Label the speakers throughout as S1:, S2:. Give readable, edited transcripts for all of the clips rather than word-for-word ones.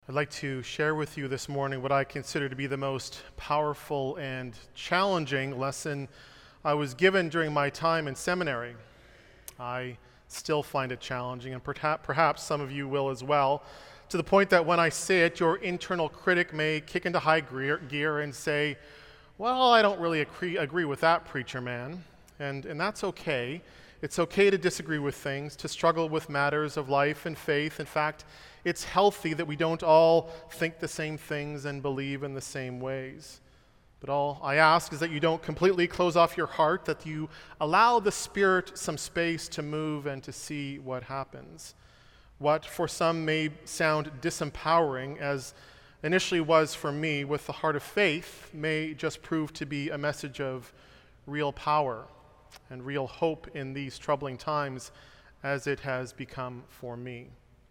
S1: I'd like to share with you this morning what I consider to be the most powerful and challenging lesson I was given during my time in seminary. I still find it challenging, and perhaps some of you will as well, to the point that when I say it, your internal critic may kick into high gear and say, well, I don't really agree with that preacher man, and that's okay. It's okay to disagree with things, to struggle with matters of life and faith. In fact, it's healthy that we don't all think the same things and believe in the same ways. But all I ask is that you don't completely close off your heart, that you allow the Spirit some space to move and to see what happens. What for some may sound disempowering, as initially was for me with the heart of faith, may just prove to be a message of real power and real hope in these troubling times, as it has become for me.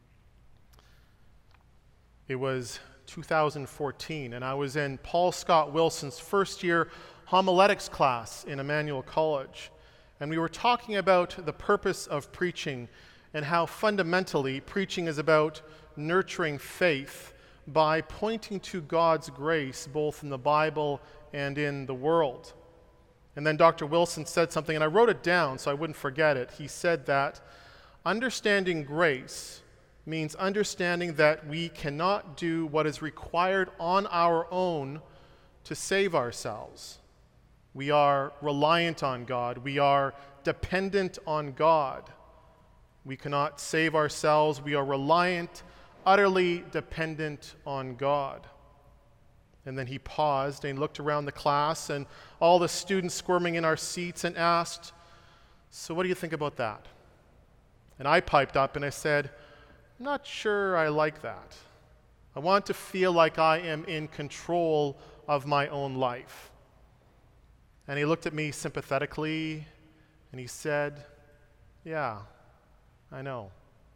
S1: It was 2014, and I was in Paul Scott Wilson's first year homiletics class in Emmanuel College, and we were talking about the purpose of preaching and how fundamentally preaching is about nurturing faith by pointing to God's grace both in the Bible and in the world. And then Dr. Wilson said something, and I wrote it down so I wouldn't forget it. He said that understanding grace means understanding that we cannot do what is required on our own to save ourselves. We are reliant on God. We are dependent on God. We cannot save ourselves. We are reliant, utterly dependent on God. And then he paused and looked around the class and all the students squirming in our seats and asked, "So what do you think about that?" And I piped up and I said, "I'm not sure I like that. I want to feel like I am in control of my own life." And he looked at me sympathetically and he said, "Yeah, I know."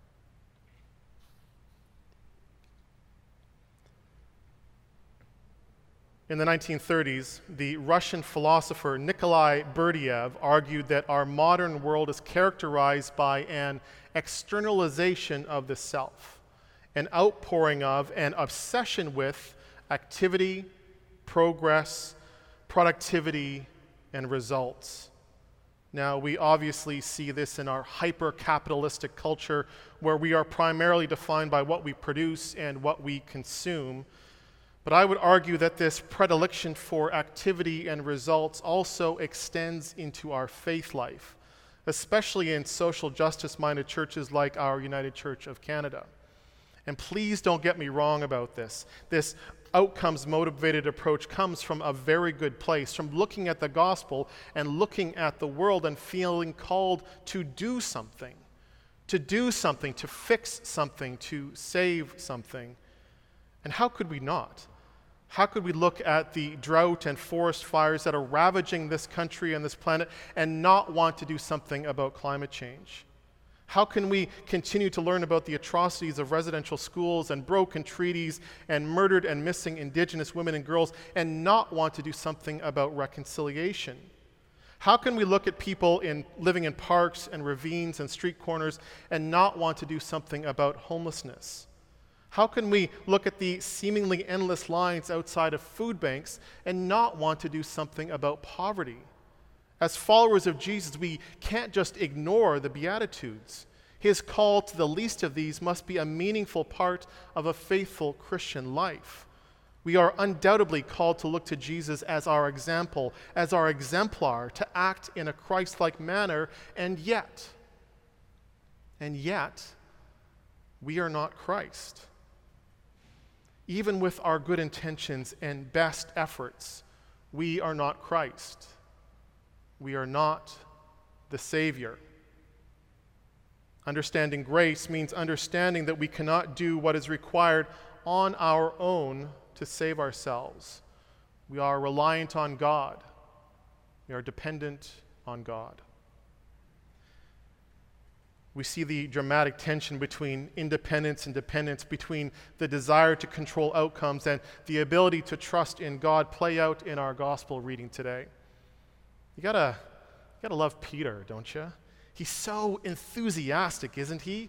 S1: In the 1930s, the Russian philosopher Nikolai Berdyaev argued that our modern world is characterized by an externalization of the self, an outpouring of, an obsession with activity, progress, productivity, and results. Now, we obviously see this in our hyper-capitalistic culture where we are primarily defined by what we produce and what we consume. But I would argue that this predilection for activity and results also extends into our faith life, especially in social justice-minded churches like our United Church of Canada. And please don't get me wrong about this. This outcomes-motivated approach comes from a very good place, from looking at the gospel and looking at the world and feeling called to do something, to fix something, to save something. And how could we not? How could we look at the drought and forest fires that are ravaging this country and this planet and not want to do something about climate change? How can we continue to learn about the atrocities of residential schools and broken treaties and murdered and missing Indigenous women and girls and not want to do something about reconciliation? How can we look at people living in parks and ravines and street corners and not want to do something about homelessness? How can we look at the seemingly endless lines outside of food banks and not want to do something about poverty? As followers of Jesus, we can't just ignore the Beatitudes. His call to the least of these must be a meaningful part of a faithful Christian life. We are undoubtedly called to look to Jesus as our example, as our exemplar, to act in a Christ-like manner, and yet, we are not Christ. Even with our good intentions and best efforts, we are not Christ. We are not the Savior. Understanding grace means understanding that we cannot do what is required on our own to save ourselves. We are reliant on God. We are dependent on God. We see the dramatic tension between independence and dependence, between the desire to control outcomes and the ability to trust in God play out in our gospel reading today. You gotta love Peter, don't you? He's so enthusiastic, isn't he?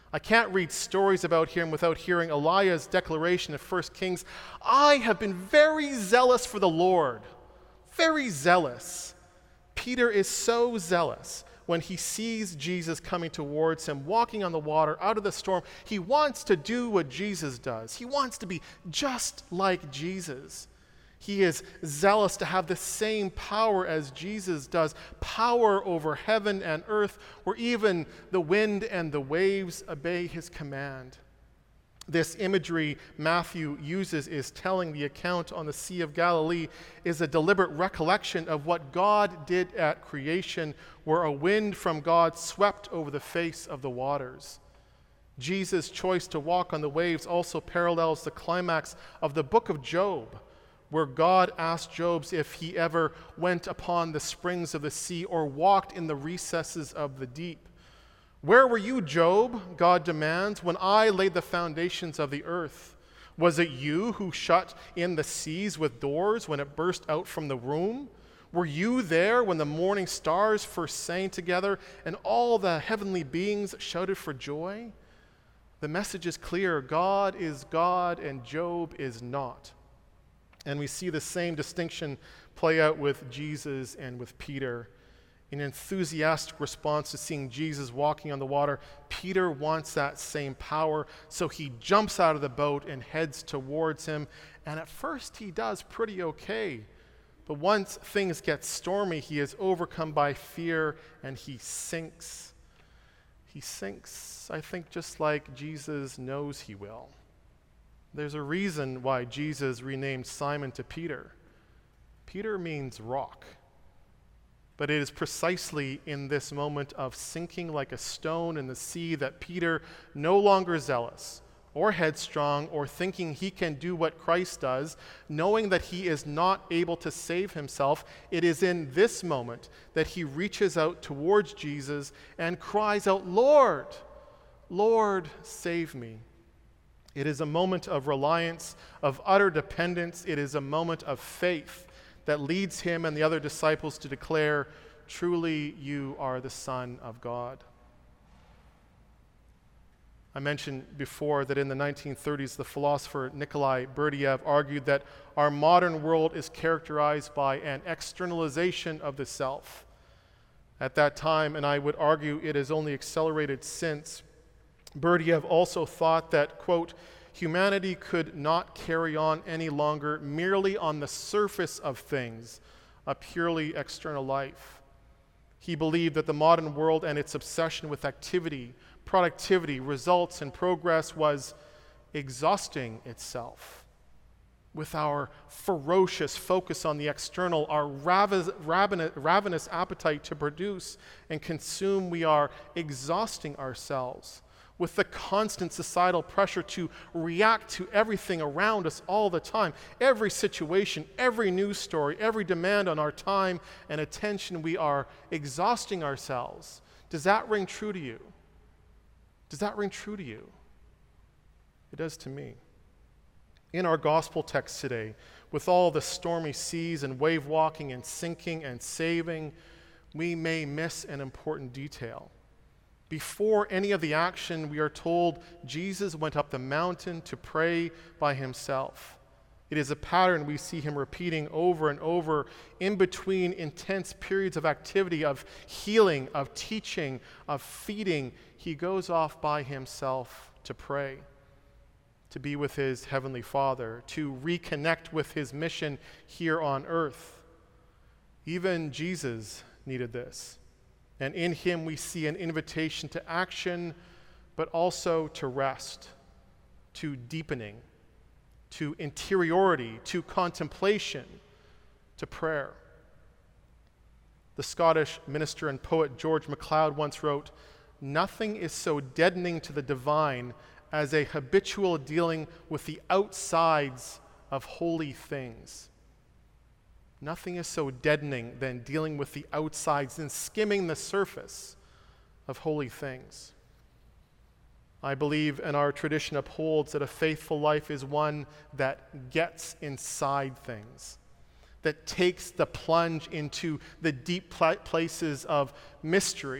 S1: I can't read stories about him without hearing Elijah's declaration in 1 Kings, I have been very zealous for the Lord. Very zealous. Peter is so zealous when he sees Jesus coming towards him, walking on the water out of the storm. He wants to do what Jesus does. He wants to be just like Jesus. He is zealous to have the same power as Jesus does, power over heaven and earth, where even the wind and the waves obey his command. This imagery Matthew uses is telling the account on the Sea of Galilee is a deliberate recollection of what God did at creation, where a wind from God swept over the face of the waters. Jesus' choice to walk on the waves also parallels the climax of the book of Job, where God asked Job if he ever went upon the springs of the sea or walked in the recesses of the deep. Where were you, Job? God demands, when I laid the foundations of the earth. Was it you who shut in the seas with doors when it burst out from the womb? Were you there when the morning stars first sang together and all the heavenly beings shouted for joy? The message is clear. God is God and Job is not. And we see the same distinction play out with Jesus and with Peter. In enthusiastic response to seeing Jesus walking on the water, Peter wants that same power, so he jumps out of the boat and heads towards him. And at first he does pretty okay. But once things get stormy, he is overcome by fear and he sinks. He sinks, I think, just like Jesus knows he will. There's a reason why Jesus renamed Simon to Peter. Peter means rock. But it is precisely in this moment of sinking like a stone in the sea that Peter, no longer zealous or headstrong or thinking he can do what Christ does, knowing that he is not able to save himself, it is in this moment that he reaches out towards Jesus and cries out, Lord, Lord, save me. It is a moment of reliance, of utter dependence. It is a moment of faith that leads him and the other disciples to declare, truly you are the Son of God. I mentioned before that in the 1930s, the philosopher Nikolai Berdyaev argued that our modern world is characterized by an externalization of the self. At that time, and I would argue it has only accelerated since, Berdyaev also thought that, quote, humanity could not carry on any longer merely on the surface of things, a purely external life. He believed that the modern world and its obsession with activity, productivity, results, and progress was exhausting itself. With our ferocious focus on the external, our ravenous appetite to produce and consume, we are exhausting ourselves. With the constant societal pressure to react to everything around us all the time, every situation, every news story, every demand on our time and attention, we are exhausting ourselves. Does that ring true to you? Does that ring true to you? It does to me. In our gospel text today, with all the stormy seas and wave walking and sinking and saving, we may miss an important detail. Before any of the action, we are told Jesus went up the mountain to pray by himself. It is a pattern we see him repeating over and over in between intense periods of activity, of healing, of teaching, of feeding. He goes off by himself to pray, to be with his heavenly Father, to reconnect with his mission here on earth. Even Jesus needed this. And in him we see an invitation to action, but also to rest, to deepening, to interiority, to contemplation, to prayer. The Scottish minister and poet George MacLeod once wrote, "Nothing is so deadening to the divine as a habitual dealing with the outsides of holy things." Nothing is so deadening than dealing with the outsides and skimming the surface of holy things. I believe, and our tradition upholds, that a faithful life is one that gets inside things, that takes the plunge into the deep places of mystery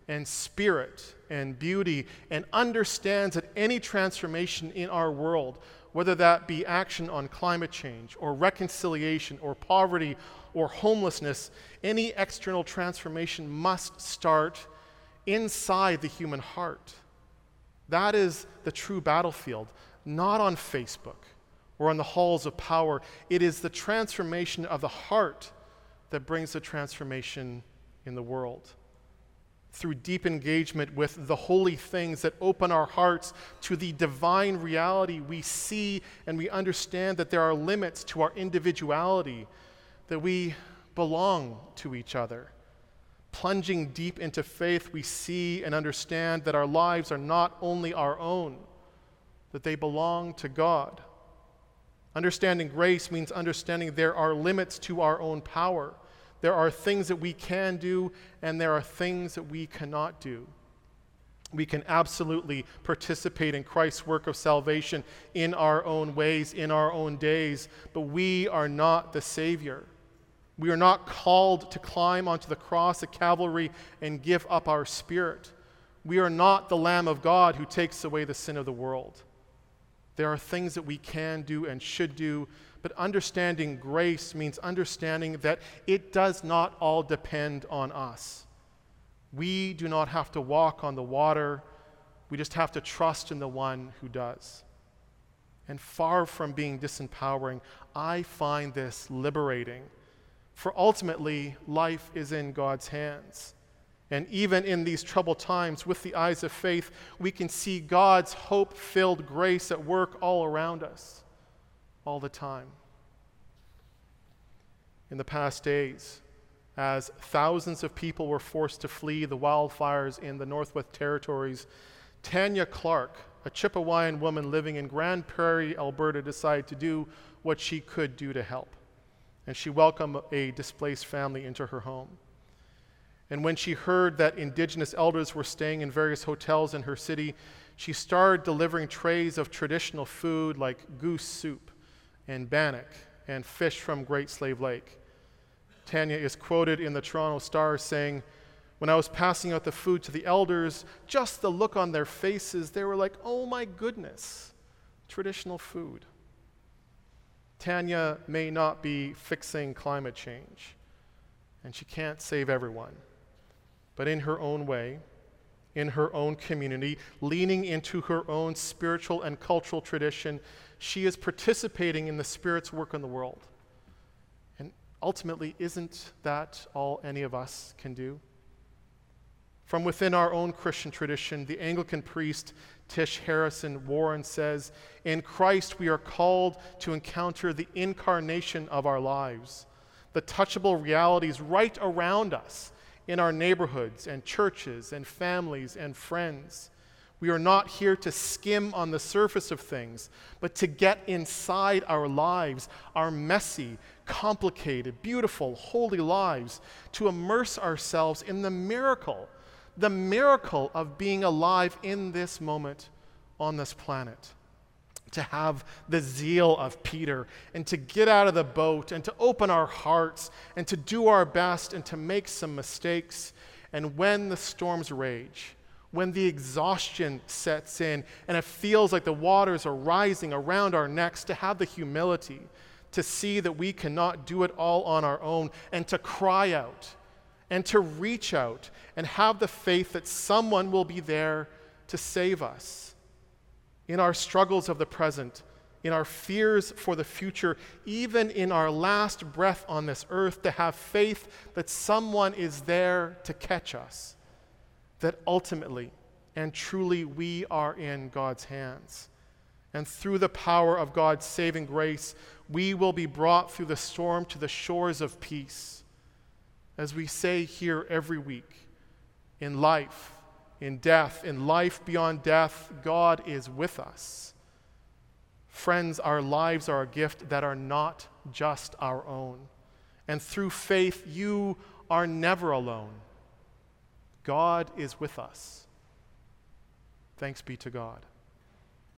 S1: and spirit and beauty, and understands that any transformation in our world, whether that be action on climate change or reconciliation or poverty or homelessness, any external transformation must start inside the human heart. That is the true battlefield, not on Facebook or on the halls of power. It is the transformation of the heart that brings the transformation in the world. Through deep engagement with the holy things that open our hearts to the divine reality, we see and we understand that there are limits to our individuality, that we belong to each other. Plunging deep into faith, we see and understand that our lives are not only our own, that they belong to God. Understanding grace means understanding there are limits to our own power. There are things that we can do, and there are things that we cannot do. We can absolutely participate in Christ's work of salvation in our own ways, in our own days, but we are not the Savior. We are not called to climb onto the cross at Calvary and give up our spirit. We are not the Lamb of God who takes away the sin of the world. There are things that we can do and should do, but understanding grace means understanding that it does not all depend on us. We do not have to walk on the water. We just have to trust in the one who does. And far from being disempowering, I find this liberating. For ultimately, life is in God's hands. And even in these troubled times, with the eyes of faith, we can see God's hope-filled grace at work all around us, all the time. In the past days, as thousands of people were forced to flee the wildfires in the Northwest Territories, Tanya Clark, a Chippewayan woman living in Grand Prairie, Alberta, decided to do what she could do to help. And she welcomed a displaced family into her home. And when she heard that Indigenous elders were staying in various hotels in her city, she started delivering trays of traditional food like goose soup and bannock and fish from Great Slave Lake. Tanya is quoted in the Toronto Star saying, "When I was passing out the food to the elders, just the look on their faces, they were like, 'Oh my goodness, traditional food.'" Tanya may not be fixing climate change, and she can't save everyone. But in her own way, in her own community, leaning into her own spiritual and cultural tradition, she is participating in the Spirit's work in the world. And ultimately, isn't that all any of us can do? From within our own Christian tradition, the Anglican priest Tish Harrison Warren says, "In Christ we are called to encounter the incarnation of our lives, the touchable realities right around us in our neighborhoods and churches and families and friends. We are not here to skim on the surface of things, but to get inside our lives, our messy, complicated, beautiful, holy lives, to immerse ourselves in the miracle of being alive in this moment on this planet. To have the zeal of Peter and to get out of the boat and to open our hearts and to do our best and to make some mistakes. And when the storms rage, when the exhaustion sets in and it feels like the waters are rising around our necks, to have the humility to see that we cannot do it all on our own and to cry out and to reach out and have the faith that someone will be there to save us. In our struggles of the present, in our fears for the future, even in our last breath on this earth, to have faith that someone is there to catch us, that ultimately and truly we are in God's hands. And through the power of God's saving grace, we will be brought through the storm to the shores of peace. As we say here every week, in life, in death, in life beyond death, God is with us. Friends, our lives are a gift that are not just our own. And through faith, you are never alone. God is with us. Thanks be to God.